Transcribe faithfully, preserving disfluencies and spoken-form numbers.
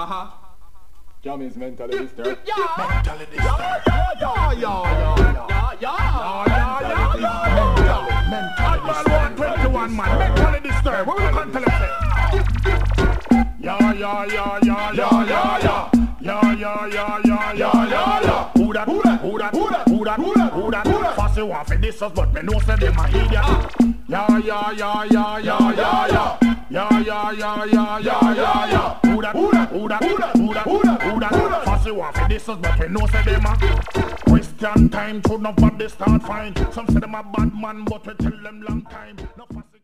Uh-huh. Jam is mentally disturbed. Yeah. Mentally disturbed. Yeah, yeah, yeah, yeah, yeah, yeah, yeah, yeah. Mentally disturbed. one twenty-one man, mentally disturbed. What we can't tell him? Yeah, yeah, yeah, yeah, yeah, yeah, yeah. Yeah, yeah, yeah, yeah, yeah, yeah, yeah. Who that? Who that? Who that? Who that? Who that? Who that? Who that? Who that? Fussy want for this us, but me know say them a idiot. Yeah, yeah, yeah, yeah, yeah, yeah, yeah. Yeah, yeah, yeah, yeah, yeah, yeah, yeah. Who that? Who that? Who that? Who that? Who that? Who that? Who that? Who that? Fussy want for this us, but me know say them a Christian time. Should not bad they start fine. Some say them a bad man, but we tell them long time. No fussy.